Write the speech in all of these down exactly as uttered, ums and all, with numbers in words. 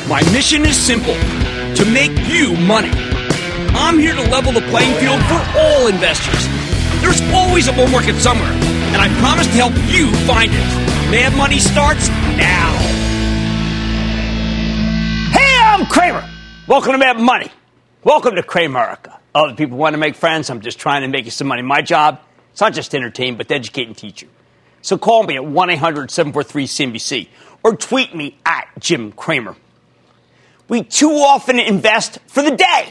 My mission is simple, to make you money. I'm here to level the playing field for all investors. There's always a bull market somewhere, and I promise to help you find it. Mad Money starts now. Hey, I'm Cramer. Welcome to Mad Money. Welcome to Cramerica. Other people want to make friends. I'm just trying to make you some money. My job, it's not just to entertain, but to educate and teach you. So call me at one eight hundred seven four three C N B C or tweet me at Jim Cramer. We too often invest for the day.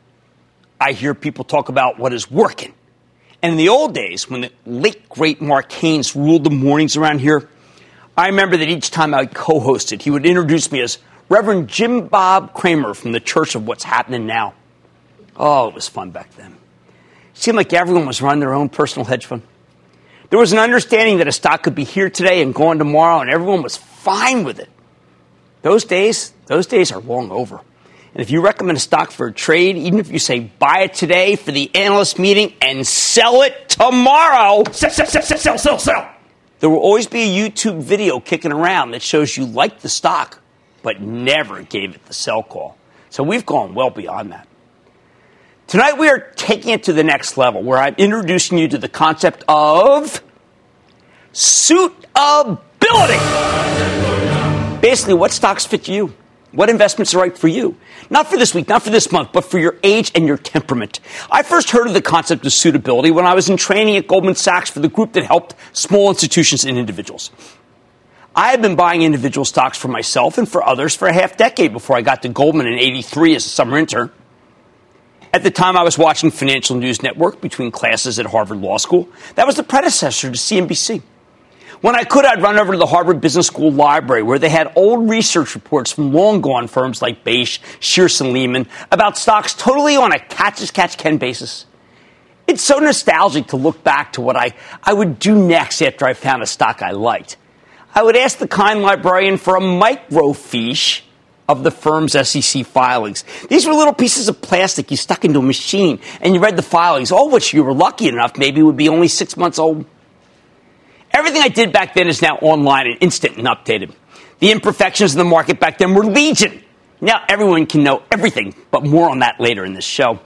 I hear people talk about what is working. And in the old days, when the late, great Mark Haynes ruled the mornings around here, I remember that each time I co-hosted, he would introduce me as Reverend Jim Bob Cramer from the Church of What's Happening Now. Oh, it was fun back then. It seemed like everyone was running their own personal hedge fund. There was an understanding that a stock could be here today and gone tomorrow, and everyone was fine with it. Those days, those days are long over. And if you recommend a stock for a trade, even if you say buy it today for the analyst meeting and sell it tomorrow, sell, sell, sell, sell, sell, sell. There will always be a YouTube video kicking around that shows you liked the stock, but never gave it the sell call. So we've gone well beyond that. Tonight we are taking it to the next level, where I'm introducing you to the concept of suitability. Basically, what stocks fit you? What investments are right for you? Not for this week, not for this month, but for your age and your temperament. I first heard of the concept of suitability when I was in training at Goldman Sachs for the group that helped small institutions and individuals. I had been buying individual stocks for myself and for others for a half decade before I got to Goldman in eighty-three as a summer intern. At the time, I was watching Financial News Network between classes at Harvard Law School. That was the predecessor to C N B C. When I could, I'd run over to the Harvard Business School library, where they had old research reports from long-gone firms like Bache, Shearson Lehman, about stocks totally on a catch-as-catch-can basis. It's so nostalgic to look back to what I, I would do next after I found a stock I liked. I would ask the kind librarian for a microfiche of the firm's S E C filings. These were little pieces of plastic you stuck into a machine, and you read the filings, all of which you were lucky enough maybe would be only six months old. Everything I did back then is now online and instant and updated. The imperfections in the market back then were legion. Now everyone can know everything, but more on that later in this show.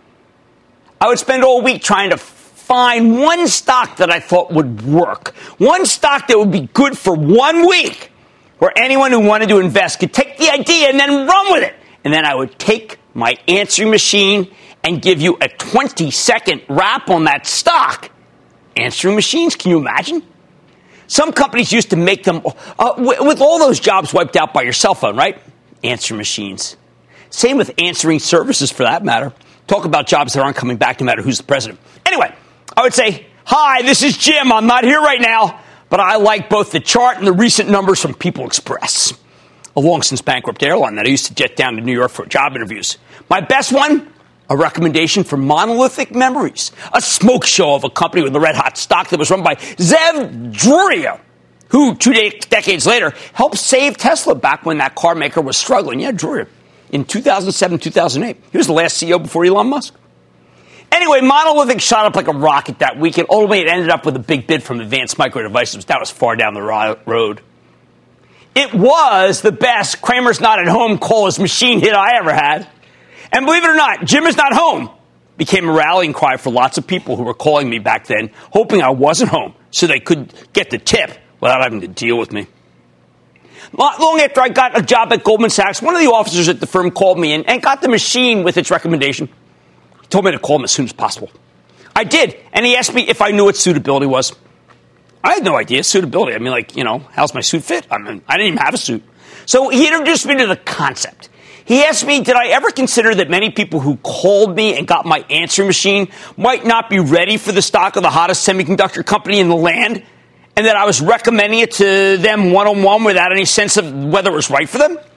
I would spend all week trying to find one stock that I thought would work, one stock that would be good for one week, where anyone who wanted to invest could take the idea and then run with it. And then I would take my answering machine and give you a twenty-second wrap on that stock. Answering machines, can you imagine? Some companies used to make them, uh, w- with all those jobs wiped out by your cell phone, right? Answering machines. Same with answering services, for that matter. Talk about jobs that aren't coming back no matter who's the president. Anyway, I would say, hi, this is Jim. I'm not here right now, but I like both the chart and the recent numbers from People Express, a long-since bankrupt airline that I used to jet down to New York for job interviews. My best one? A recommendation for Monolithic Memories, a smoke show of a company with a red-hot stock that was run by Zev Druria, who two de- decades later helped save Tesla back when that car maker was struggling. Yeah, Druria, in two thousand seven, two thousand eight. He was the last C E O before Elon Musk. Anyway, Monolithic shot up like a rocket that week, and ultimately it ended up with a big bid from Advanced Micro Devices. That was far down the ro- road. It was the best Kramer's Not at Home call his machine hit I ever had. And believe it or not, Jim is not home became a rallying cry for lots of people who were calling me back then, hoping I wasn't home so they could get the tip without having to deal with me. Long after I got a job at Goldman Sachs, one of the officers at the firm called me and, and got the machine with its recommendation. He told me to call him as soon as possible. I did, and he asked me if I knew what suitability was. I had no idea. Suitability. I mean, like, you know, how's my suit fit? I mean, I didn't even have a suit. So he introduced me to the concept. He asked me, did I ever consider that many people who called me and got my answering machine might not be ready for the stock of the hottest semiconductor company in the land, and that I was recommending it to them one-on-one without any sense of whether it was right for them?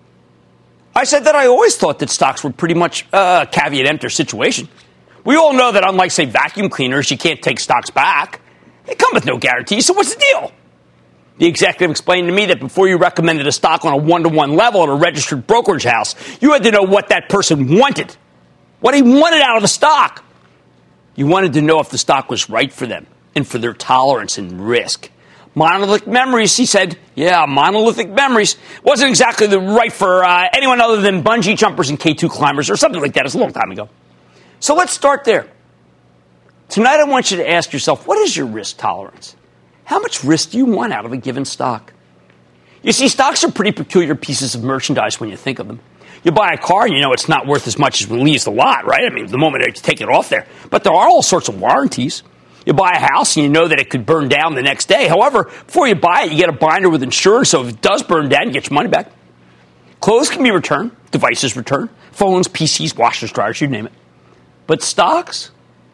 I said that I always thought that stocks were pretty much a caveat emptor situation. We all know that unlike, say, vacuum cleaners, you can't take stocks back. They come with no guarantee, so what's the deal? The executive explained to me that before you recommended a stock on a one-to-one level at a registered brokerage house, you had to know what that person wanted, what he wanted out of the stock. You wanted to know if the stock was right for them and for their tolerance and risk. Monolithic memories, he said. Yeah, monolithic memories. Wasn't exactly the right for uh, anyone other than bungee jumpers and K two climbers or something like that. It's a long time ago. So let's start there. Tonight I want you to ask yourself, what is your risk tolerance? How much risk do you want out of a given stock? You see, stocks are pretty peculiar pieces of merchandise when you think of them. You buy a car and you know it's not worth as much as when it leaves the lot, right? I mean, the moment you take it off there. But there are all sorts of warranties. You buy a house and you know that it could burn down the next day. However, before you buy it, you get a binder with insurance, so if it does burn down, you get your money back. Clothes can be returned, devices returned, phones, P Cs, washers, dryers, you name it. But stocks?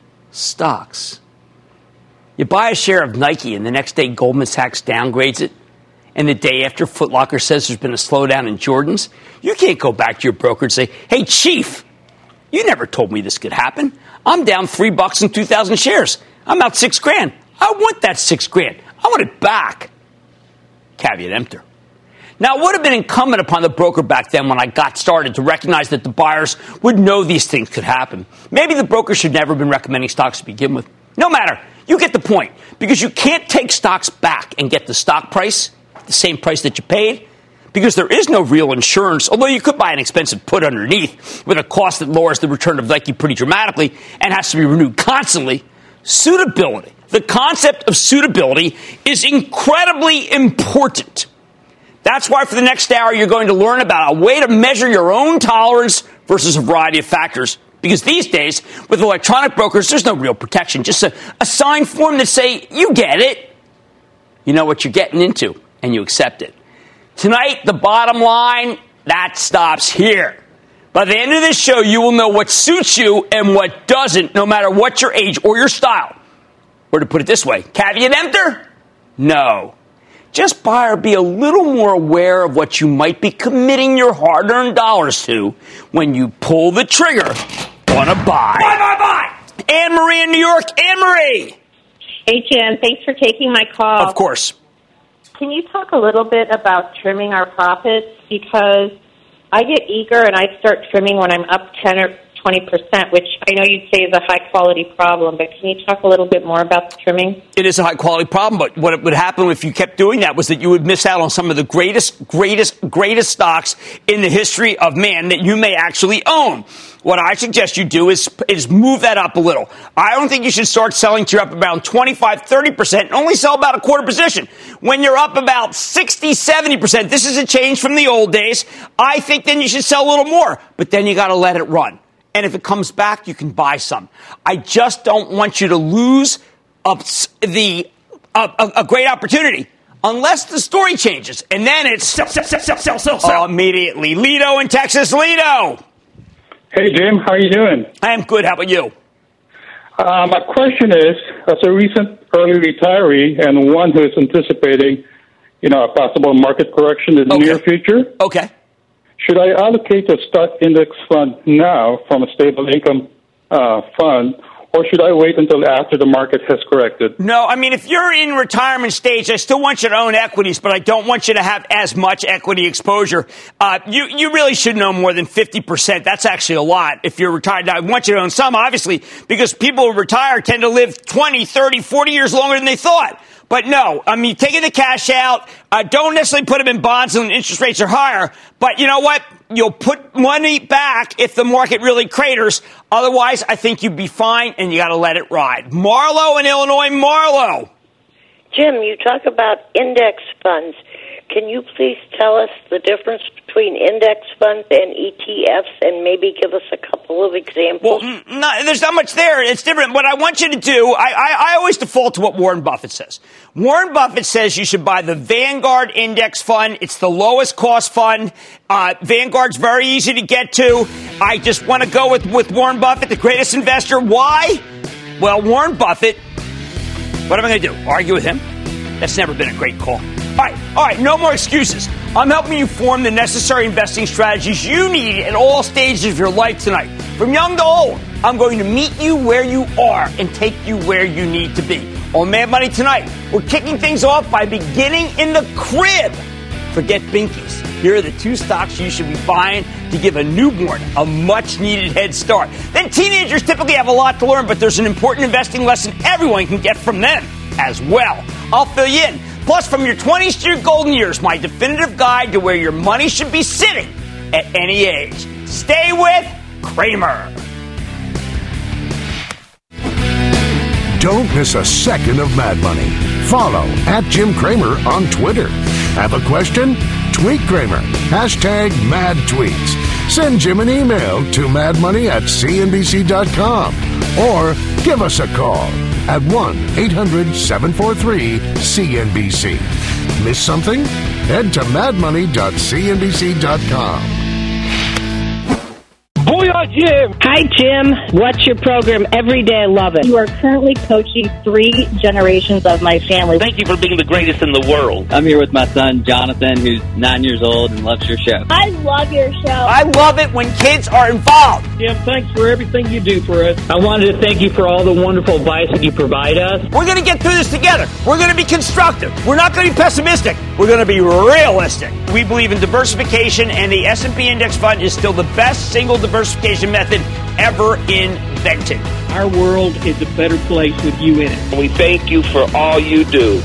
Stocks. You buy a share of Nike and the next day Goldman Sachs downgrades it, and the day after Foot Locker says there's been a slowdown in Jordans, you can't go back to your broker and say, hey, Chief, you never told me this could happen. I'm down three bucks in two thousand shares. I'm out six grand. I want that six grand. I want it back. Caveat emptor. Now, it would have been incumbent upon the broker back then when I got started to recognize that the buyers would know these things could happen. Maybe the broker should never have been recommending stocks to begin with. No matter. You get the point. Because you can't take stocks back and get the stock price, the same price that you paid, because there is no real insurance, although you could buy an expensive put underneath with a cost that lowers the return of Nike pretty dramatically and has to be renewed constantly. Suitability. The concept of suitability is incredibly important. That's why for the next hour, you're going to learn about a way to measure your own tolerance versus a variety of factors. Because these days, with electronic brokers, there's no real protection. Just a, a signed form that say, you get it. You know what you're getting into, and you accept it. Tonight, the bottom line, that stops here. By the end of this show, you will know what suits you and what doesn't, no matter what your age or your style. Or to put it this way, caveat emptor? No. Just buy or be a little more aware of what you might be committing your hard-earned dollars to when you pull the trigger on a buy. Buy, buy, buy! Anne-Marie in New York. Anne-Marie! Hey, Jim. Thanks for taking my call. Of course. Can you talk a little bit about trimming our profits? Because I get eager and I start trimming when I'm up ten or twenty percent, which I know you'd say is a high-quality problem, but can you talk a little bit more about the trimming? It is a high-quality problem, but what would happen if you kept doing that was that you would miss out on some of the greatest, greatest, greatest stocks in the history of man that you may actually own. What I suggest you do is, is move that up a little. I don't think you should start selling till you're up about twenty-five, thirty percent and only sell about a quarter position. When you're up about sixty, seventy percent, this is a change from the old days. I think then you should sell a little more, but then you got to let it run. And if it comes back, you can buy some. I just don't want you to lose up the uh, a, a great opportunity unless the story changes. And then it's sell, sell, sell, sell, sell, sell, sell. Immediately. Lito in Texas. Lito. Hey, Jim. How are you doing? I am good. How about you? Uh, my question is, as a recent early retiree and one who is anticipating, you know, a possible market correction in the okay. near future, okay. should I allocate a stock index fund now from a stable income uh, fund, or should I wait until after the market has corrected? No, I mean, if you're in retirement stage, I still want you to own equities, but I don't want you to have as much equity exposure. Uh, you, you really should own more than fifty percent. That's actually a lot if you're retired. Now, I want you to own some, obviously, because people who retire tend to live twenty, thirty, forty years longer than they thought. But no, I mean, taking the cash out, uh, don't necessarily put them in bonds when interest rates are higher. But you know what? You'll put money back if the market really craters. Otherwise, I think you'd be fine, and you got to let it ride. Marlo in Illinois. Marlo. Jim, you talk about index funds. Can you please tell us the difference between index funds and E T Fs and maybe give us a couple of examples? Well, no, there's not much there. It's different. What I want you to do, I, I, I always default to what Warren Buffett says. Warren Buffett says you should buy the Vanguard Index Fund. It's the lowest cost fund. Uh, Vanguard's very easy to get to. I just want to go with, with Warren Buffett, the greatest investor. Why? Well, Warren Buffett, what am I going to do? Argue with him? That's never been a great call. All right, all right, no more excuses. I'm helping you form the necessary investing strategies you need at all stages of your life tonight. From young to old, I'm going to meet you where you are and take you where you need to be. On Mad Money tonight, we're kicking things off by beginning in the crib. Forget binkies. Here are the two stocks you should be buying to give a newborn a much-needed head start. Then teenagers typically have a lot to learn, but there's an important investing lesson everyone can get from them as well. I'll fill you in. Plus, from your twenties to your golden years, my definitive guide to where your money should be sitting at any age. Stay with Cramer. Don't miss a second of Mad Money. Follow at Jim Cramer on Twitter. Have a question? Tweet Cramer. Hashtag mad tweets. Send Jim an email to madmoney at c n b c dot com or give us a call at one eight hundred seven four three C N B C. Miss something? Head to mad money dot c n b c dot com. Booyah, Jim! Hi, Jim. Watch your program every day. I love it. You are currently coaching three generations of my family. Thank you for being the greatest in the world. I'm here with my son, Jonathan, who's nine years old and loves your show. I love your show. I love it when kids are involved. Jim, thanks for everything you do for us. I wanted to thank you for all the wonderful advice that you provide us. We're going to get through this together. We're going to be constructive. We're not going to be pessimistic. We're going to be realistic. We believe in diversification, and the S and P Index Fund is still the best single diversification method ever invented. Our world is a better place with you in it. We thank you for all you do.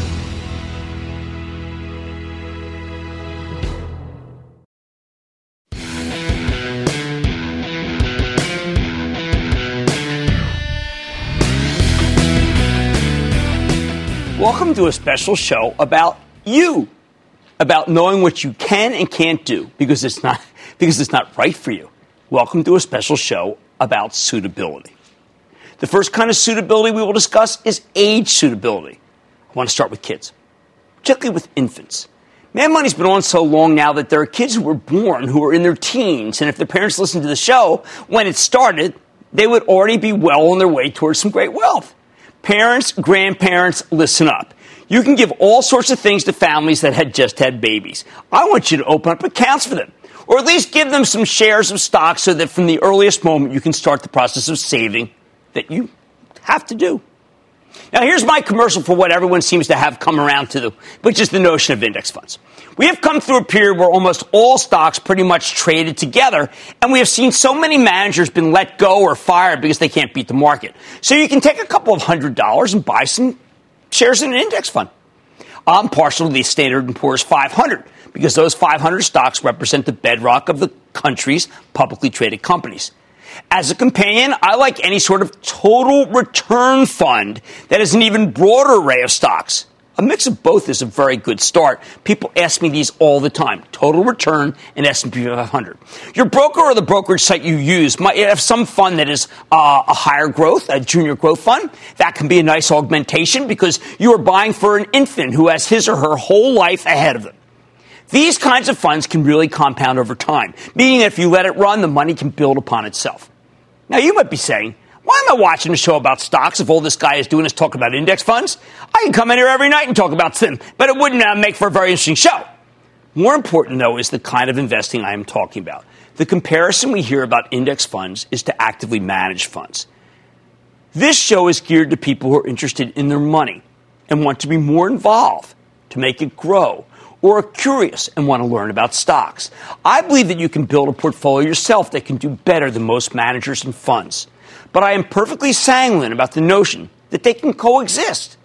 Welcome to a special show about you, about knowing what you can and can't do because it's not because it's not right for you. Welcome to a special show about suitability. The first kind of suitability we will discuss is age suitability. I want to start with kids, particularly with infants. Mad Money's been on so long now that there are kids who were born who are in their teens, and if their parents listened to the show when it started, they would already be well on their way towards some great wealth. Parents, grandparents, listen up. You can give all sorts of things to families that had just had babies. I want you to open up accounts for them, or at least give them some shares of stock so that from the earliest moment you can start the process of saving that you have to do. Now, here's my commercial for what everyone seems to have come around to, which is the notion of index funds. We have come through a period where almost all stocks pretty much traded together, and we have seen so many managers been let go or fired because they can't beat the market. So you can take a couple of hundred dollars and buy some shares in an index fund. I'm partial to the Standard and Poor's five hundred because those five hundred stocks represent the bedrock of the country's publicly traded companies. As a companion, I like any sort of total return fund that has an even broader array of stocks. A mix of both is a very good start. People ask me these all the time. Total return and S and P five hundred. Your broker or the brokerage site you use might have some fund that is uh, a higher growth, a junior growth fund. That can be a nice augmentation because you are buying for an infant who has his or her whole life ahead of them. These kinds of funds can really compound over time, meaning that if you let it run, the money can build upon itself. Now, you might be saying, why am I watching a show about stocks if all this guy is doing is talking about index funds? I can come in here every night and talk about them, but it wouldn't uh, make for a very interesting show. More important, though, is the kind of investing I am talking about. The comparison we hear about index funds is to actively managed funds. This show is geared to people who are interested in their money and want to be more involved to make it grow, or are curious and want to learn about stocks. I believe that you can build a portfolio yourself that can do better than most managers and funds. But I am perfectly sanguine about the notion that they can coexist.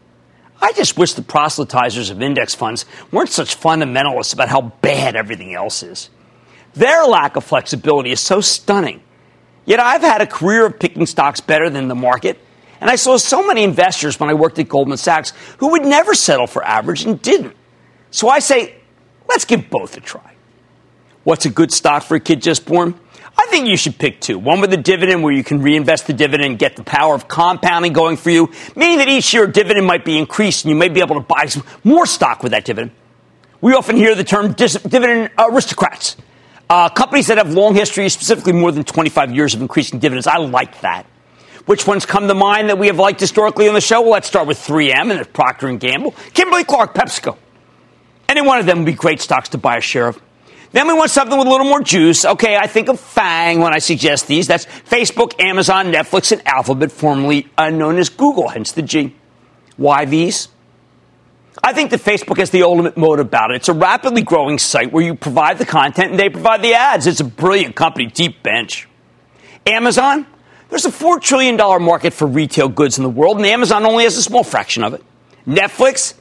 I just wish the proselytizers of index funds weren't such fundamentalists about how bad everything else is. Their lack of flexibility is so stunning. Yet I've had a career of picking stocks better than the market, and I saw so many investors when I worked at Goldman Sachs who would never settle for average and didn't. So I say, let's give both a try. What's a good stock for a kid just born? I think you should pick two. One with a dividend where you can reinvest the dividend and get the power of compounding going for you, meaning that each year a dividend might be increased and you may be able to buy some more stock with that dividend. We often hear the term dis- dividend aristocrats, uh, companies that have long history, specifically more than twenty-five years of increasing dividends. I like that. Which ones come to mind that we have liked historically on the show? Well, let's start with three M and Procter and Gamble, Kimberly-Clark, PepsiCo. Any one of them would be great stocks to buy a share of. Then we want something with a little more juice. Okay, I think of FANG when I suggest these. That's Facebook, Amazon, Netflix, and Alphabet, formerly uh, known as Google, hence the G. Why these? I think that Facebook has the ultimate mode about it. It's a rapidly growing site where you provide the content and they provide the ads. It's a brilliant company, deep bench. Amazon? There's a four trillion dollars market for retail goods in the world, and Amazon only has a small fraction of it. Netflix?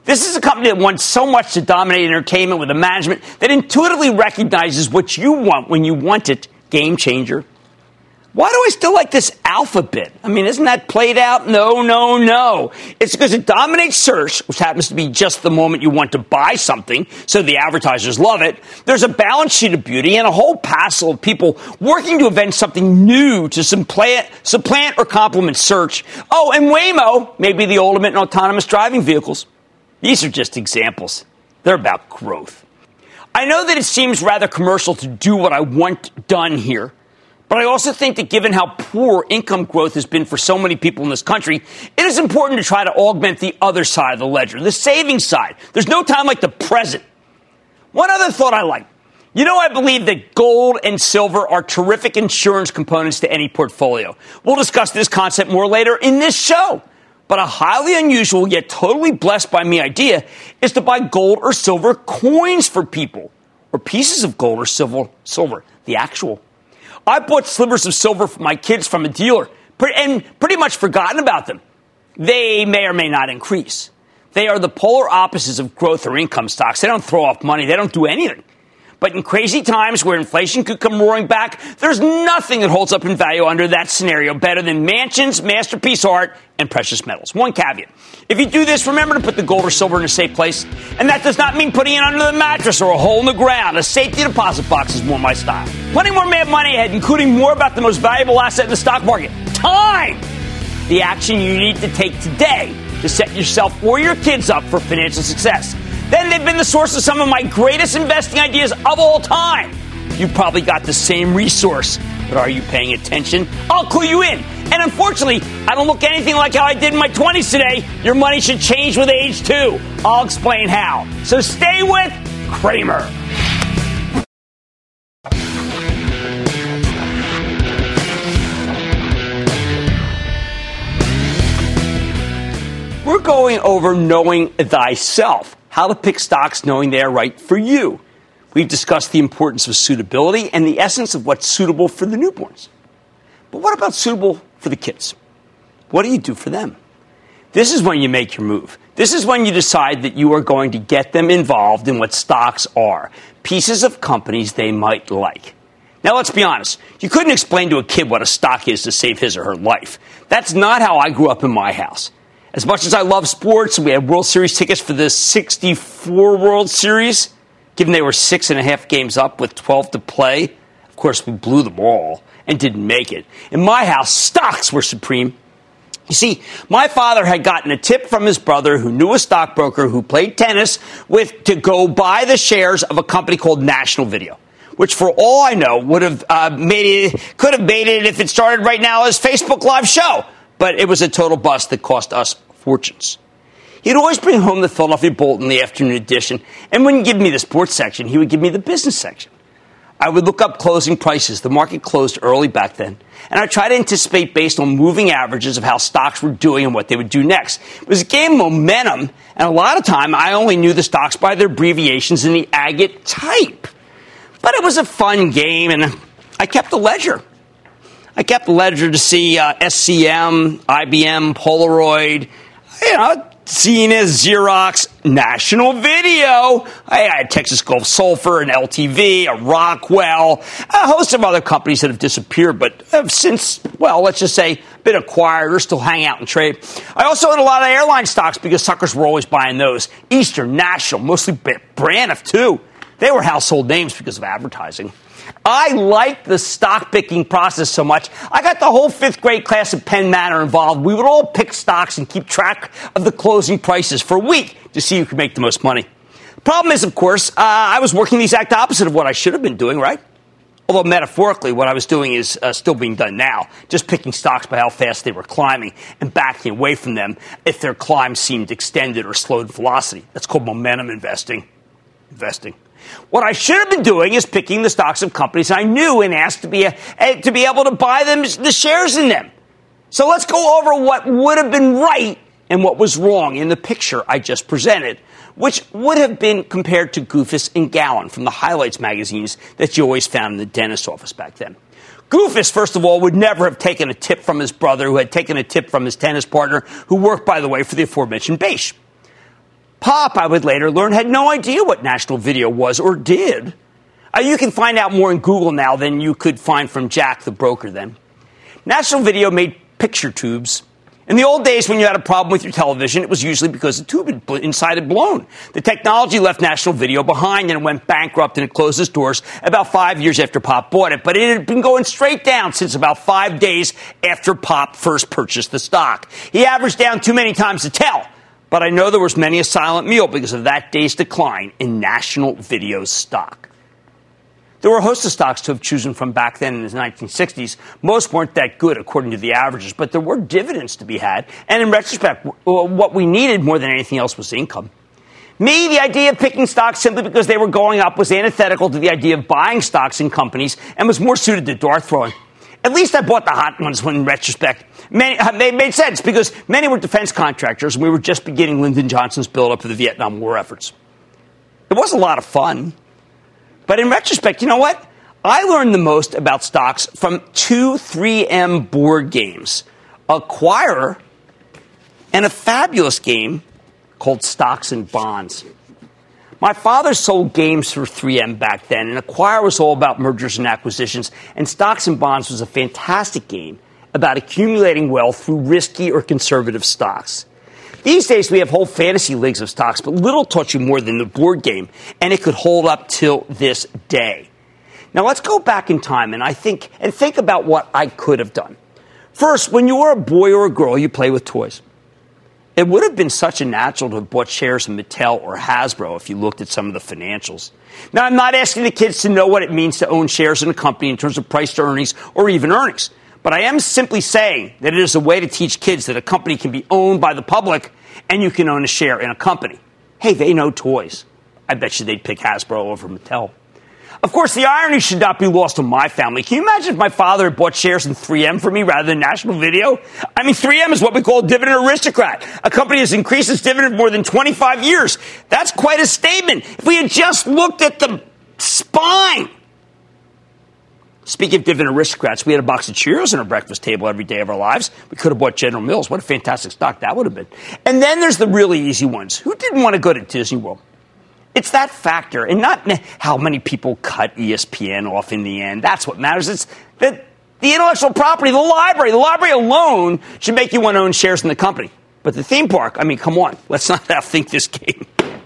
This is a company that wants so much to dominate entertainment with a management that intuitively recognizes what you want when you want it. Game changer. Why do I still like this Alphabet? I mean, isn't that played out? No, no, no. It's because it dominates search, which happens to be just the moment you want to buy something, so the advertisers love it. There's a balance sheet of beauty and a whole passel of people working to invent something new to supplant, supplant or complement search. Oh, and Waymo may be the ultimate in autonomous driving vehicles. These are just examples. They're about growth. I know that it seems rather commercial to do what I want done here. But I also think that given how poor income growth has been for so many people in this country, it is important to try to augment the other side of the ledger, the savings side. There's no time like the present. One other thought I like. You know, I believe that gold and silver are terrific insurance components to any portfolio. We'll discuss this concept more later in this show. But a highly unusual yet totally blessed by me idea is to buy gold or silver coins for people, or pieces of gold or silver, silver, the actual. I bought slivers of silver for my kids from a dealer and pretty much forgotten about them. They may or may not increase. They are the polar opposites of growth or income stocks. They don't throw off money. They don't do anything. But in crazy times where inflation could come roaring back, there's nothing that holds up in value under that scenario better than mansions, masterpiece art, and precious metals. One caveat. If you do this, remember to put the gold or silver in a safe place. And that does not mean putting it under the mattress or a hole in the ground. A safety deposit box is more my style. Plenty more Mad Money ahead, including more about the most valuable asset in the stock market. Time! The action you need to take today to set yourself or your kids up for financial success. Then they've been the source of some of my greatest investing ideas of all time. You probably got the same resource, but are you paying attention? I'll clue you in. And unfortunately, I don't look anything like how I did in my twenties today. Your money should change with age, too. I'll explain how. So stay with Cramer. We're going over knowing thyself. How to pick stocks knowing they are right for you. We've discussed the importance of suitability and the essence of what's suitable for the newborns. But what about suitable for the kids? What do you do for them? This is when you make your move. This is when you decide that you are going to get them involved in what stocks are, pieces of companies they might like. Now, let's be honest. You couldn't explain to a kid what a stock is to save his or her life. That's not how I grew up in my house. As much as I love sports, we had World Series tickets for the sixty-four World Series, given they were six and a half games up with twelve to play. Of course, we blew them all and didn't make it. In my house, stocks were supreme. You see, my father had gotten a tip from his brother who knew a stockbroker who played tennis with to go buy the shares of a company called National Video, which for all I know would have uh, made it, could have made it if it started right now as Facebook Live show. But it was a total bust that cost us fortunes. He'd always bring home the Philadelphia Bolt in the afternoon edition, and wouldn't give me the sports section, he would give me the business section. I would look up closing prices. The market closed early back then, and I tried to anticipate based on moving averages of how stocks were doing and what they would do next. It was a game of momentum, and a lot of time I only knew the stocks by their abbreviations in the agate type. But it was a fun game, and I kept the ledger. I kept the ledger to see uh, S C M, I B M, Polaroid, you know, Siemens, Xerox, National Video. I had Texas Gulf Sulphur, an L T V, a Rockwell, a host of other companies that have disappeared, but have since, well, let's just say, been acquired or still hang out and trade. I also owned a lot of airline stocks because suckers were always buying those. Eastern, National, mostly Braniff, too. They were household names because of advertising. I liked the stock picking process so much, I got the whole fifth grade class at Penn Manor involved. We would all pick stocks and keep track of the closing prices for a week to see who could make the most money. The problem is, of course, uh, I was working the exact opposite of what I should have been doing, right? Although metaphorically, what I was doing is uh, still being done now, just picking stocks by how fast they were climbing and backing away from them if their climb seemed extended or slowed velocity. That's called momentum investing. Investing. What I should have been doing is picking the stocks of companies I knew and asked to be a, to be able to buy them the shares in them. So let's go over what would have been right and what was wrong in the picture I just presented, which would have been compared to Goofus and Gowan from the Highlights magazines that you always found in the dentist's office back then. Goofus, first of all, would never have taken a tip from his brother, who had taken a tip from his tennis partner, who worked, by the way, for the aforementioned Beige. Pop, I would later learn, had no idea what National Video was or did. Uh, you can find out more in Google now than you could find from Jack the broker then. National Video made picture tubes. In the old days, when you had a problem with your television, it was usually because the tube inside had blown. The technology left National Video behind and it went bankrupt and it closed its doors about five years after Pop bought it. But it had been going straight down since about five days after Pop first purchased the stock. He averaged down too many times to tell. But I know there was many a silent meal because of that day's decline in National Video's stock. There were a host of stocks to have chosen from back then in the nineteen sixties. Most weren't that good, according to the averages, but there were dividends to be had. And in retrospect, what we needed more than anything else was income. Me, the idea of picking stocks simply because they were going up was antithetical to the idea of buying stocks in companies and was more suited to dart throwing. At least I bought the hot ones when, in retrospect, many, they made sense because many were defense contractors and we were just beginning Lyndon Johnson's build-up for the Vietnam War efforts. It was a lot of fun. But in retrospect, you know what? I learned the most about stocks from two three M board games, Acquirer and a fabulous game called Stocks and Bonds. My father sold games for three M back then, and Acquirer was all about mergers and acquisitions, and Stocks and Bonds was a fantastic game about accumulating wealth through risky or conservative stocks. These days, we have whole fantasy leagues of stocks, but little taught you more than the board game, and it could hold up till this day. Now, let's go back in time and I think and think about what I could have done. First, when you were a boy or a girl, you play with toys. It would have been such a natural to have bought shares in Mattel or Hasbro if you looked at some of the financials. Now, I'm not asking the kids to know what it means to own shares in a company in terms of price to earnings or even earnings. But I am simply saying that it is a way to teach kids that a company can be owned by the public and you can own a share in a company. Hey, they know toys. I bet you they'd pick Hasbro over Mattel. Of course, the irony should not be lost on my family. Can you imagine if my father had bought shares in three M for me rather than National Video? I mean, three M is what we call a dividend aristocrat. A company has increased its dividend more than twenty-five years. That's quite a statement. If we had just looked at the spine. Speaking of dividend aristocrats, we had a box of Cheerios on our breakfast table every day of our lives. We could have bought General Mills. What a fantastic stock that would have been. And then there's the really easy ones. Who didn't want to go to Disney World? It's that factor, and not how many people cut E S P N off in the end. That's what matters. It's the, the intellectual property, the library. The library alone should make you want to own shares in the company. But the theme park, I mean, come on. Let's not outthink this game.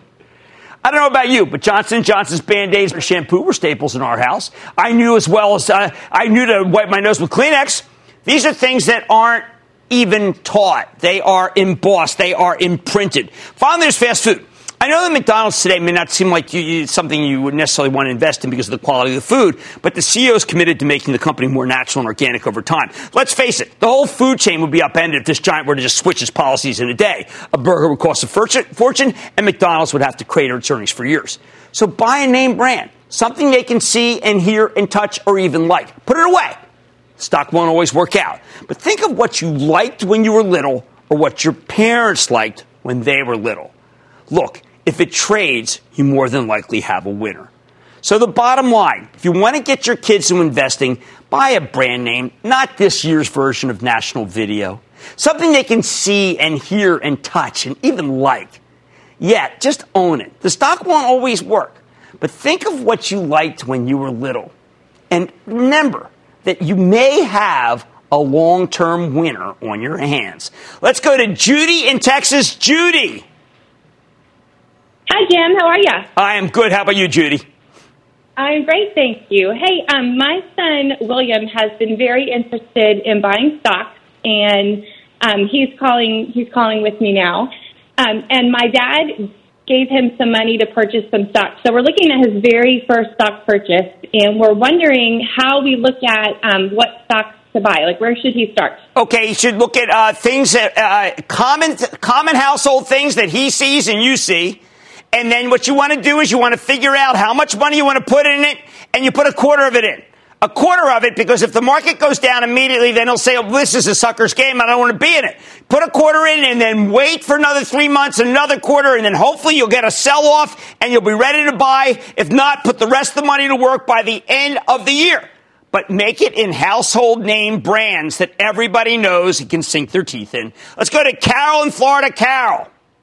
I don't know about you, but Johnson and Johnson's Band-Aids and shampoo were staples in our house. I knew as well as uh, I knew to wipe my nose with Kleenex. These are things that aren't even taught. They are embossed. They are imprinted. Finally, there's fast food. I know that McDonald's today may not seem like you, you, something you would necessarily want to invest in because of the quality of the food, but the C E O is committed to making the company more natural and organic over time. Let's face it, the whole food chain would be upended if this giant were to just switch its policies in a day. A burger would cost a fortune, and McDonald's would have to crater its earnings for years. So buy a name brand, something they can see and hear and touch or even like. Put it away. Stock won't always work out. But think of what you liked when you were little or what your parents liked when they were little. Look, if it trades, you more than likely have a winner. So the bottom line, if you want to get your kids into investing, buy a brand name, not this year's version of National Video. Something they can see and hear and touch and even like. Yeah, just own it. The stock won't always work. But think of what you liked when you were little. And remember that you may have a long-term winner on your hands. Let's go to Judy in Texas. Judy. Hi, Jim. How are you? I am good. How about you, Judy? I'm great, thank you. Hey, um, my son, William, has been very interested in buying stocks, and um, he's calling He's calling with me now. Um, and my dad gave him some money to purchase some stocks. So we're looking at his very first stock purchase, and we're wondering how we look at um, what stocks to buy. Like, where should he start? Okay, you should look at uh, things that uh, common common household things that he sees and you see. And then what you want to do is you want to figure out how much money you want to put in it, and you put a quarter of it in. A quarter of it, because if the market goes down immediately, then he'll say, oh, this is a sucker's game, I don't want to be in it. Put a quarter in and then wait for another three months, another quarter, and then hopefully you'll get a sell-off and you'll be ready to buy. If not, put the rest of the money to work by the end of the year. But make it in household name brands that everybody knows and can sink their teeth in. Let's go to Carol in Florida. Carol.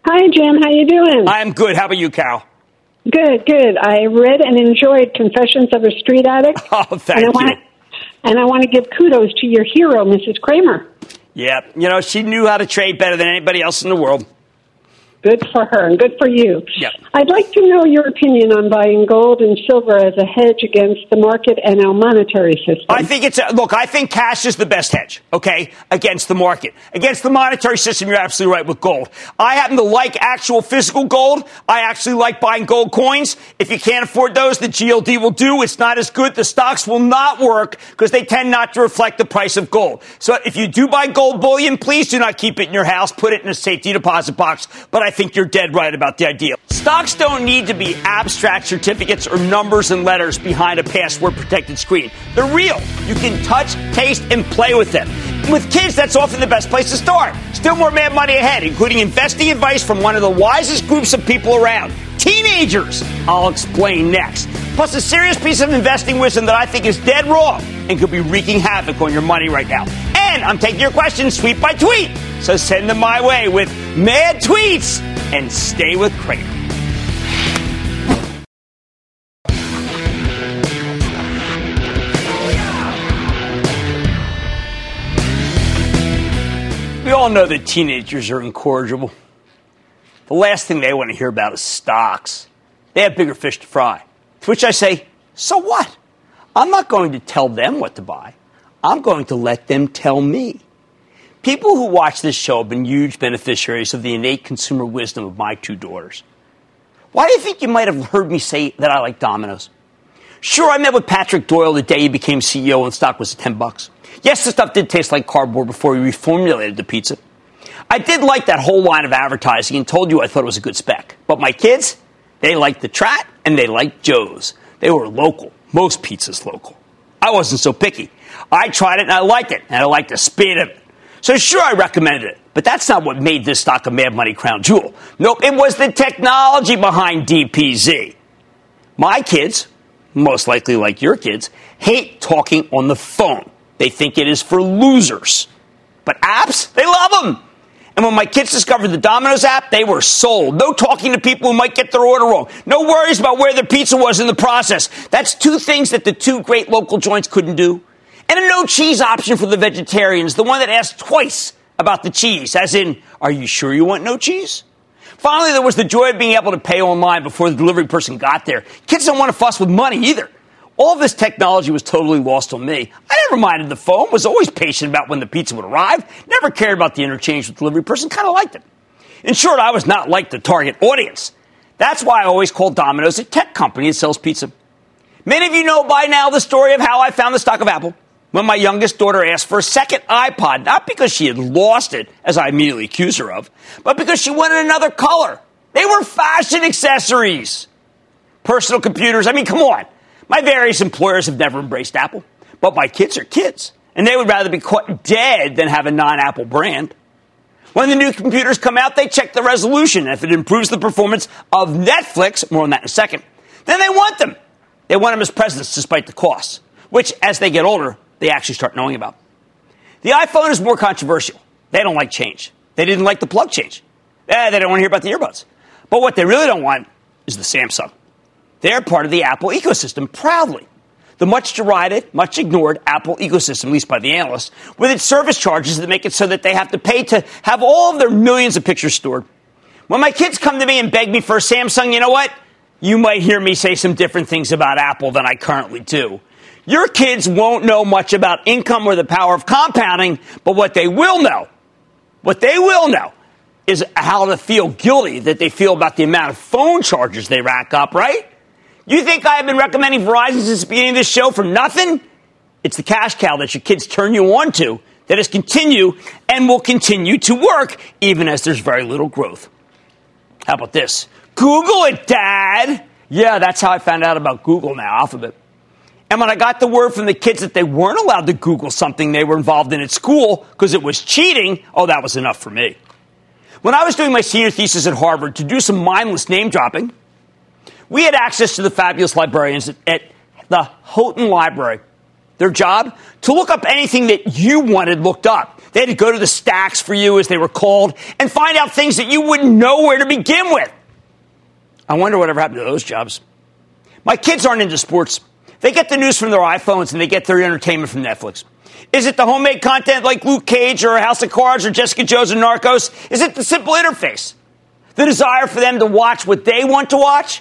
Hi, Jim. How you doing? I'm good. How about you, Carol? Good, good. I read and enjoyed Confessions of a Street Addict. Oh, thank and I you. Wanna, and I want to give kudos to your hero, Missus Kramer. Yeah, you know, she knew how to trade better than anybody else in the world. Good for her and good for you. Yep. I'd like to know your opinion on buying gold and silver as a hedge against the market and our monetary system. I think it's a, look, I think cash is the best hedge, okay, against the market. Against the monetary system, you're absolutely right with gold. I happen to like actual physical gold. I actually like buying gold coins. If you can't afford those, the G L D will do. It's not as good. The stocks will not work because they tend not to reflect the price of gold. So if you do buy gold bullion, please do not keep it in your house. Put it in a safety deposit box. But I I think you're dead right about the idea. Stocks don't need to be abstract certificates or numbers and letters behind a password-protected screen. They're real. You can touch, taste, and play with them. With kids, that's often the best place to start. Still more Mad Money ahead, including investing advice from one of the wisest groups of people around. Teenagers. I'll explain next. Plus a serious piece of investing wisdom that I think is dead wrong and could be wreaking havoc on your money right now. And I'm taking your questions tweet by tweet. So send them my way with Mad Tweets and stay with Kramer. We all know that teenagers are incorrigible. The last thing they want to hear about is stocks. They have bigger fish to fry. To which I say, so what? I'm not going to tell them what to buy. I'm going to let them tell me. People who watch this show have been huge beneficiaries of the innate consumer wisdom of my two daughters. Why do you think you might have heard me say that I like Domino's? Sure, I met with Patrick Doyle the day he became C E O and stock was ten bucks. Yes, the stuff did taste like cardboard before he reformulated the pizza. I did like that whole line of advertising and told you I thought it was a good spec. But my kids, they liked the Trat and they liked Joe's. They were local. Most pizza's local. I wasn't so picky. I tried it and I liked it, and I liked the speed of it. So sure, I recommended it, but that's not what made this stock a Mad Money crown jewel. Nope, it was the technology behind D P Z. My kids, most likely like your kids, hate talking on the phone. They think it is for losers. But apps, they love them. And when my kids discovered the Domino's app, they were sold. No talking to people who might get their order wrong. No worries about where their pizza was in the process. That's two things that the two great local joints couldn't do. And a no cheese option for the vegetarians, the one that asked twice about the cheese, as in, are you sure you want no cheese? Finally, there was the joy of being able to pay online before the delivery person got there. Kids don't want to fuss with money either. All of this technology was totally lost on me. I never minded the phone, was always patient about when the pizza would arrive, never cared about the interchange with the delivery person, kind of liked it. In short, I was not like the target audience. That's why I always call Domino's a tech company that sells pizza. Many of you know by now the story of how I found the stock of Apple. When my youngest daughter asked for a second iPod, not because she had lost it, as I immediately accused her of, but because she wanted another color. They were fashion accessories. Personal computers, I mean, come on. My various employers have never embraced Apple, but my kids are kids, and they would rather be caught dead than have a non-Apple brand. When the new computers come out, they check the resolution. If it improves the performance of Netflix, more on that in a second, then they want them. They want them as presents despite the costs, which, as they get older, they actually start knowing about. The iPhone is more controversial. They don't like change. They didn't like the plug change. Eh, they don't want to hear about the earbuds. But what they really don't want is the Samsung. They're part of the Apple ecosystem proudly. The much derided, much ignored Apple ecosystem, at least by the analysts, with its service charges that make it so that they have to pay to have all of their millions of pictures stored. When my kids come to me and beg me for a Samsung, you know what? You might hear me say some different things about Apple than I currently do. Your kids won't know much about income or the power of compounding, but what they will know, what they will know is how to feel guilty that they feel about the amount of phone charges they rack up, right? You think I have been recommending Verizon since the beginning of this show for nothing? It's the cash cow that your kids turn you on to that has continued and will continue to work even as there's very little growth. How about this? Google it, Dad. Yeah, that's how I found out about Google now, Alphabet. And when I got the word from the kids that they weren't allowed to Google something they were involved in at school because it was cheating, oh, that was enough for me. When I was doing my senior thesis at Harvard to do some mindless name dropping, we had access to the fabulous librarians at, at the Houghton Library. Their job? To look up anything that you wanted looked up. They had to go to the stacks for you, as they were called, and find out things that you wouldn't know where to begin with. I wonder whatever happened to those jobs. My kids aren't into sports. They get the news from their iPhones, and they get their entertainment from Netflix. Is it the homemade content like Luke Cage or House of Cards or Jessica Jones or Narcos? Is it the simple interface? The desire for them to watch what they want to watch?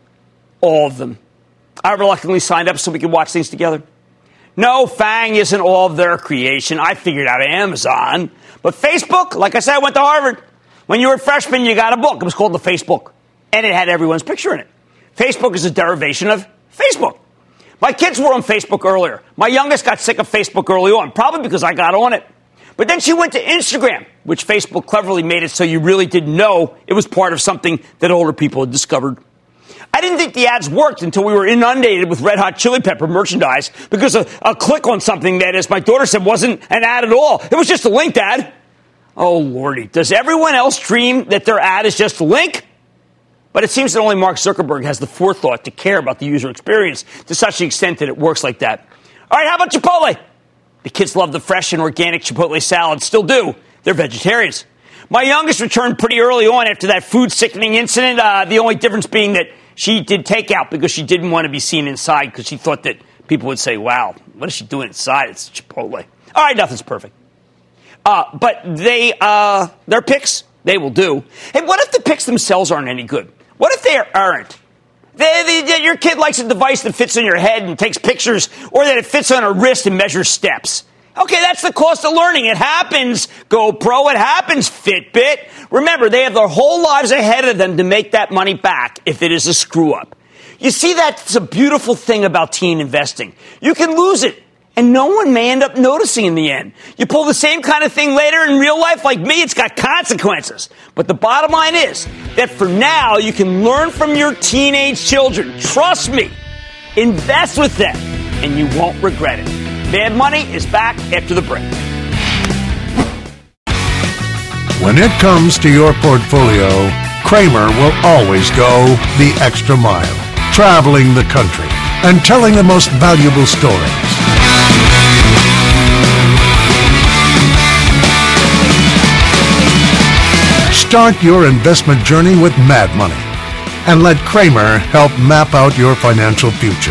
All of them. I reluctantly signed up so we could watch things together. No, Fang isn't all of their creation. I figured out Amazon. But Facebook, like I said, I went to Harvard. When you were a freshman, you got a book. It was called The Facebook. And it had everyone's picture in it. Facebook is a derivation of Facebook. My kids were on Facebook earlier. My youngest got sick of Facebook early on, probably because I got on it. But then she went to Instagram, which Facebook cleverly made it so you really didn't know it was part of something that older people had discovered. I didn't think the ads worked until we were inundated with Red Hot Chili Pepper merchandise because a, a click on something that, as my daughter said, wasn't an ad at all. It was just a linked ad. Oh, Lordy. Does everyone else dream that their ad is just a link? But it seems that only Mark Zuckerberg has the forethought to care about the user experience to such an extent that it works like that. All right, how about Chipotle? The kids love the fresh and organic Chipotle salad. Still do. They're vegetarians. My youngest returned pretty early on after that food sickening incident. Uh, the only difference being that she did takeout because she didn't want to be seen inside because she thought that people would say, wow, what is she doing inside? It's Chipotle. All right, nothing's perfect. Uh, but they, uh, their picks, they will do. Hey, what if the picks themselves aren't any good? What if they aren't? They, they, your kid likes a device that fits on your head and takes pictures, or that it fits on a wrist and measures steps. Okay, that's the cost of learning. It happens, GoPro. It happens, Fitbit. Remember, they have their whole lives ahead of them to make that money back if it is a screw-up. You see, that's a beautiful thing about teen investing. You can lose it, and no one may end up noticing in the end. You pull the same kind of thing later in real life like me, it's got consequences. But the bottom line is that for now, you can learn from your teenage children. Trust me. Invest with them, and you won't regret it. Mad Money is back after the break. When it comes to your portfolio, Cramer will always go the extra mile, traveling the country and telling the most valuable stories. Start your investment journey with Mad Money and let Cramer help map out your financial future.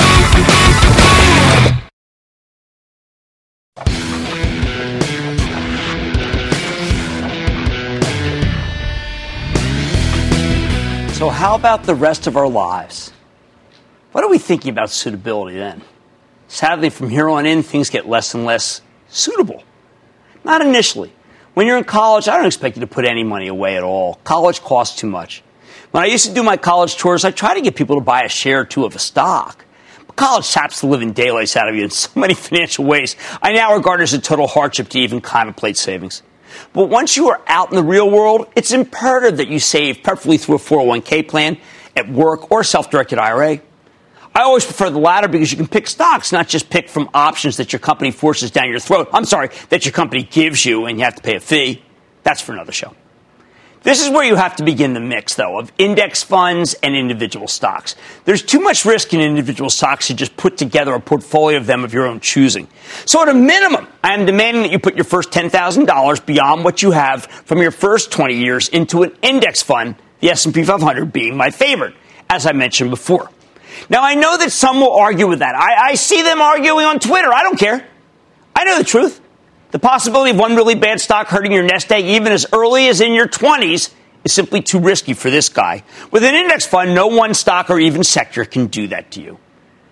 So how about the rest of our lives? What are we thinking about suitability then? Sadly, from here on in, things get less and less suitable. Not initially. When you're in college, I don't expect you to put any money away at all. College costs too much. When I used to do my college tours, I tried to get people to buy a share or two of a stock. But college saps the living daylights out of you in so many financial ways. I now regard it as a total hardship to even contemplate savings. But once you are out in the real world, it's imperative that you save, preferably through a four oh one k plan, at work, or self-directed I R A. I always prefer the latter because you can pick stocks, not just pick from options that your company forces down your throat. I'm sorry, that your company gives you and you have to pay a fee. That's for another show. This is where you have to begin the mix, though, of index funds and individual stocks. There's too much risk in individual stocks to just put together a portfolio of them of your own choosing. So at a minimum, I am demanding that you put your first ten thousand dollars beyond what you have from your first twenty years into an index fund, the S and P five hundred being my favorite, as I mentioned before. Now, I know that some will argue with that. I, I see them arguing on Twitter. I don't care. I know the truth. The possibility of one really bad stock hurting your nest egg even as early as in your twenties is simply too risky for this guy. With an index fund, no one stock or even sector can do that to you.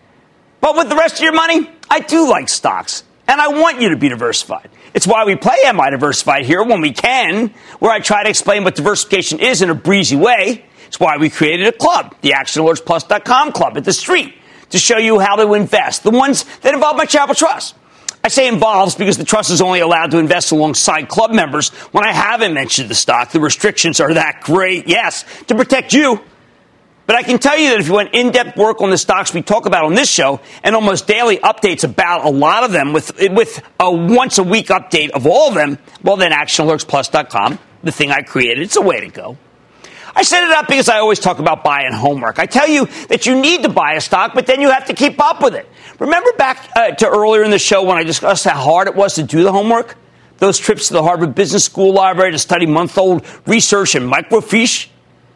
But with the rest of your money, I do like stocks, and I want you to be diversified. It's why we play Am I Diversified here when we can, where I try to explain what diversification is in a breezy way. It's why we created a club, the Action Alerts Plus dot com club at the street, to show you how to invest, the ones that involve my Charitable Trust. I say involves because the trust is only allowed to invest alongside club members when I haven't mentioned the stock. The restrictions are that great, yes, to protect you. But I can tell you that if you want in-depth work on the stocks we talk about on this show and almost daily updates about a lot of them with, with a once-a-week update of all of them, well, then Action Alerts Plus dot com, the thing I created, it's a way to go. I set it up because I always talk about buying homework. I tell you that you need to buy a stock, but then you have to keep up with it. Remember back uh, to earlier in the show when I discussed how hard it was to do the homework? Those trips to the Harvard Business School library to study month-old research and microfiche?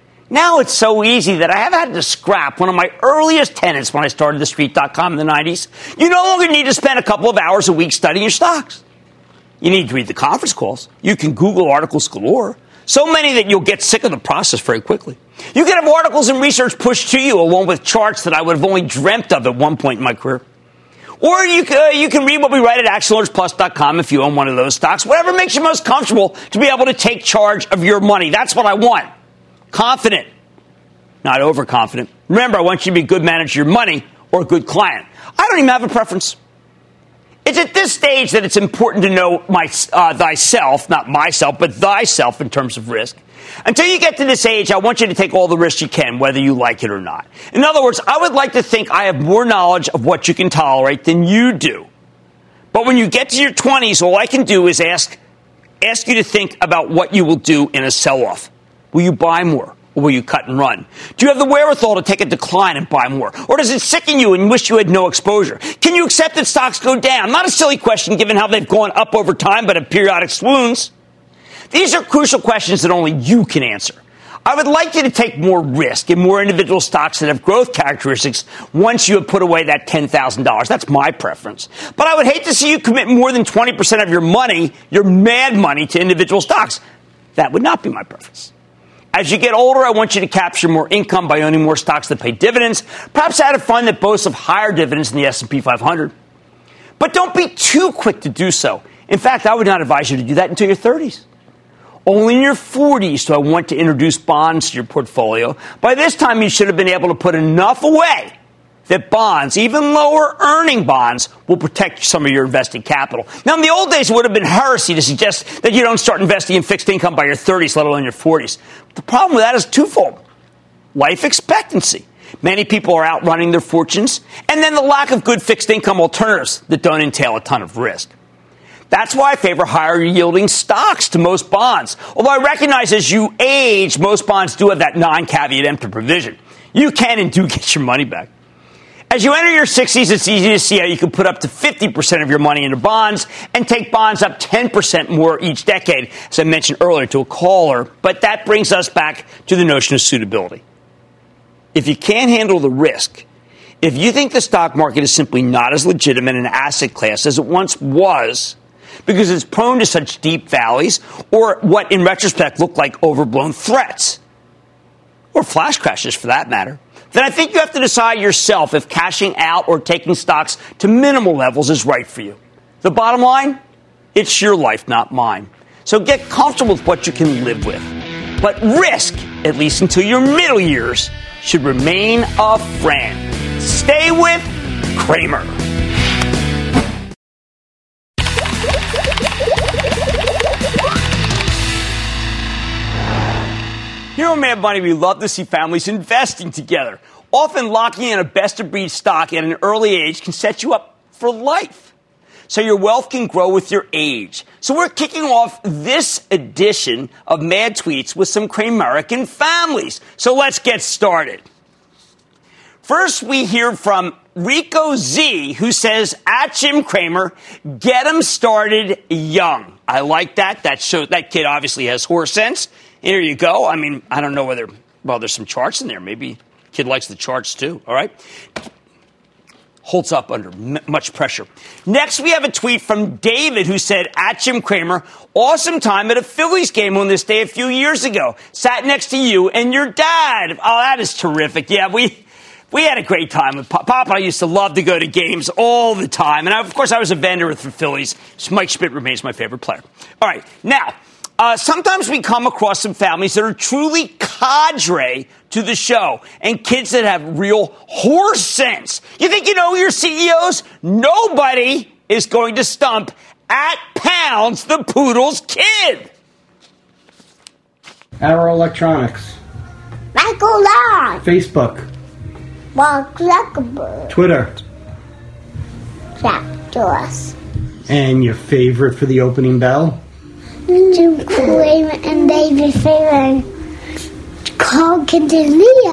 Now it's so easy that I have had to scrap one of my earliest tenets when I started the street dot com in the nineties. You no longer need to spend a couple of hours a week studying your stocks. You need to read the conference calls. You can Google articles galore. So many that you'll get sick of the process very quickly. You can have articles and research pushed to you along with charts that I would have only dreamt of at one point in my career. Or you can, uh, you can read what we write at action alerts plus dot com if you own one of those stocks. Whatever makes you most comfortable to be able to take charge of your money. That's what I want. Confident, not overconfident. Remember, I want you to be a good manager of your money or a good client. I don't even have a preference. It's at this stage that it's important to know my, uh, thyself, not myself, but thyself in terms of risk. Until you get to this age, I want you to take all the risks you can, whether you like it or not. In other words, I would like to think I have more knowledge of what you can tolerate than you do. But when you get to your twenties, all I can do is ask, ask you to think about what you will do in a sell-off. Will you buy more? Or will you cut and run? Do you have the wherewithal to take a decline and buy more? Or does it sicken you and wish you had no exposure? Can you accept that stocks go down? Not a silly question given how they've gone up over time, but at periodic swoons. These are crucial questions that only you can answer. I would like you to take more risk in more individual stocks that have growth characteristics once you have put away that ten thousand dollars. That's my preference. But I would hate to see you commit more than twenty percent of your money, your mad money, to individual stocks. That would not be my preference. As you get older, I want you to capture more income by owning more stocks that pay dividends, perhaps add a fund that boasts of higher dividends than the S and P five hundred. But don't be too quick to do so. In fact, I would not advise you to do that until your thirties. Only in your forties do I want to introduce bonds to your portfolio. By this time, you should have been able to put enough away that bonds, even lower earning bonds, will protect some of your invested capital. Now, in the old days, it would have been heresy to suggest that you don't start investing in fixed income by your thirties, let alone your forties. The problem with that is twofold. Life expectancy. Many people are outrunning their fortunes, and then the lack of good fixed income alternatives that don't entail a ton of risk. That's why I favor higher yielding stocks to most bonds. Although I recognize as you age, most bonds do have that non-caveat emptor provision. You can and do get your money back. As you enter your sixties, it's easy to see how you can put up to fifty percent of your money into bonds and take bonds up ten percent more each decade, as I mentioned earlier to a caller. But that brings us back to the notion of suitability. If you can't handle the risk, if you think the stock market is simply not as legitimate an asset class as it once was, because it's prone to such deep valleys, or what in retrospect look like overblown threats, or flash crashes for that matter, then I think you have to decide yourself if cashing out or taking stocks to minimal levels is right for you. The bottom line, it's your life, not mine. So get comfortable with what you can live with. But risk, at least until your middle years, should remain a friend. Stay with Cramer. Here on Mad Money, we love to see families investing together. Often locking in a best-of-breed stock at an early age can set you up for life, so your wealth can grow with your age. So we're kicking off this edition of Mad Tweets with some Cramerican families. So let's get started. First, we hear from Rico Z, who says, at Jim Cramer, get him started young. I like that. That shows that kid obviously has horse sense. Here you go. I mean, I don't know whether, well, there's some charts in there. Maybe kid likes the charts too. All right. Holds up under m- much pressure. Next, we have a tweet from David who said, at Jim Cramer, awesome time at a Phillies game on this day a few years ago. Sat next to you and your dad. Oh, that is terrific. Yeah, we... We had a great time. With Pop. Pop and I used to love to go to games all the time. And, I, of course, I was a vendor for Phillies. So Mike Schmidt remains my favorite player. All right. Now, uh, sometimes we come across some families that are truly cadre to the show and kids that have real horse sense. You think you know your C E Os? Nobody is going to stump at Pounds the Poodle's kid. Arrow Electronics. Michael Long. Facebook. Mark Zuckerberg. Twitter. Jack Doris. And your favorite for the opening bell? Jim Cramer and David Farron. Crocodile.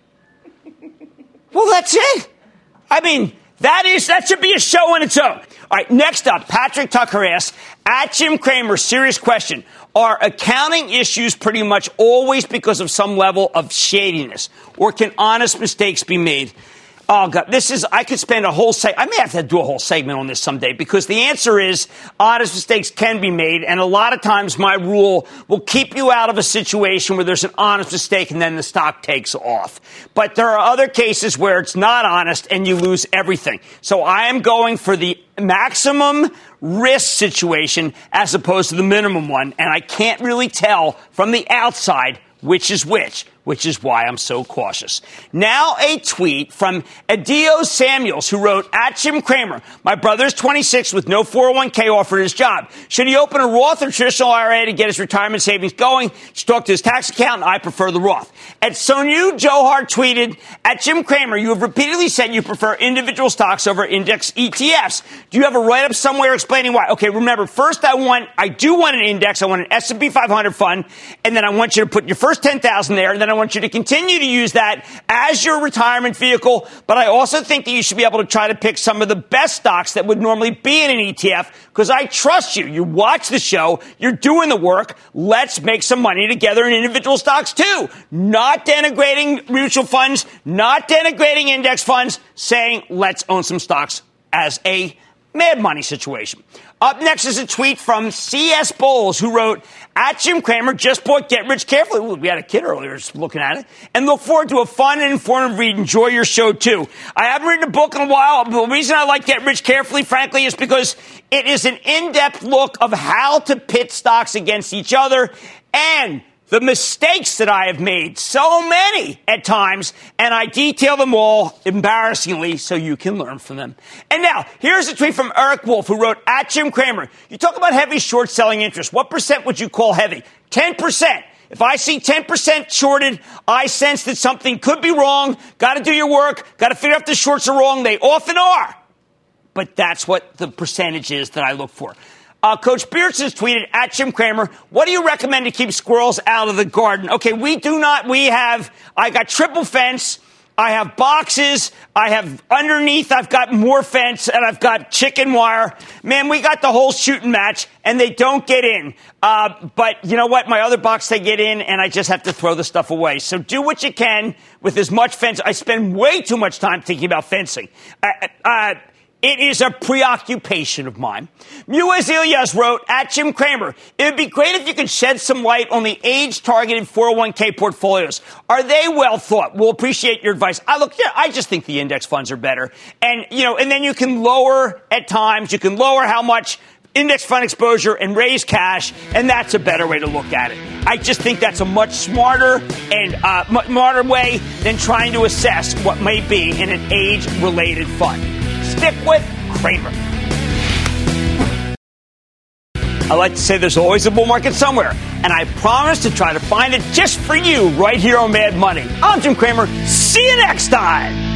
Well, that's it. I mean, that is that should be a show on its own. All right, next up, Patrick Tucker asks, at Jim Cramer, serious question. Are accounting issues pretty much always because of some level of shadiness? Or can honest mistakes be made? Oh, God, this is, I could spend a whole seg, I may have to do a whole segment on this someday, because the answer is honest mistakes can be made, and a lot of times my rule will keep you out of a situation where there's an honest mistake and then the stock takes off. But there are other cases where it's not honest and you lose everything. So I am going for the maximum risk situation as opposed to the minimum one, and I can't really tell from the outside which is which, which is why I'm so cautious. Now a tweet from Adio Samuels, who wrote, at Jim Cramer, my brother's twenty-six with no four oh one k offered his job. Should he open a Roth or traditional I R A to get his retirement savings going? Should talk to his tax accountant. I prefer the Roth. At Sonyu Johar tweeted, at Jim Cramer, you have repeatedly said you prefer individual stocks over index E T Fs. Do you have a write-up somewhere explaining why? Okay, remember, first I want, I do want an index. I want an S and P five hundred fund, and then I want you to put your first ten thousand there, and then I want you to continue to use that as your retirement vehicle. But I also think that you should be able to try to pick some of the best stocks that would normally be in an E T F, because I trust you. You watch the show. You're doing the work. Let's make some money together in individual stocks, too. Not denigrating mutual funds, not denigrating index funds, saying let's own some stocks as a mad money situation. Up next is a tweet from C S Bowles, who wrote, at Jim Cramer, just bought Get Rich Carefully. Ooh, we had a kid earlier just looking at it. And look forward to a fun and informative read. Enjoy your show, too. I haven't written a book in a while. The reason I like Get Rich Carefully, frankly, is because it is an in-depth look of how to pit stocks against each other and the mistakes that I have made, so many at times, and I detail them all embarrassingly so you can learn from them. And now, here's a tweet from Eric Wolf, who wrote, at Jim Cramer, you talk about heavy short selling interest. What percent would you call heavy? ten percent. If I see ten percent shorted, I sense that something could be wrong. Got to do your work. Got to figure out if the shorts are wrong. They often are. But that's what the percentage is that I look for. Uh, Coach Beards has tweeted, at Jim Cramer, what do you recommend to keep squirrels out of the garden? Okay, we do not, we have, I got triple fence, I have boxes, I have underneath, I've got more fence, and I've got chicken wire. Man, we got the whole shooting match, and they don't get in. Uh, but you know what? My other box, they get in, and I just have to throw the stuff away. So do what you can with as much fence. I spend way too much time thinking about fencing. Uh, uh, It is a preoccupation of mine. Muaz Ilyas wrote, at Jim Cramer, it would be great if you could shed some light on the age-targeted four oh one k portfolios. Are they well thought? We'll appreciate your advice. I look, yeah, I just think the index funds are better. And, you know, and then you can lower at times, you can lower how much index fund exposure and raise cash, and that's a better way to look at it. I just think that's a much smarter and uh, much smarter way than trying to assess what may be in an age-related fund. Stick with Cramer. I like to say there's always a bull market somewhere, and I promise to try to find it just for you right here on Mad Money. I'm Jim Cramer. See you next time.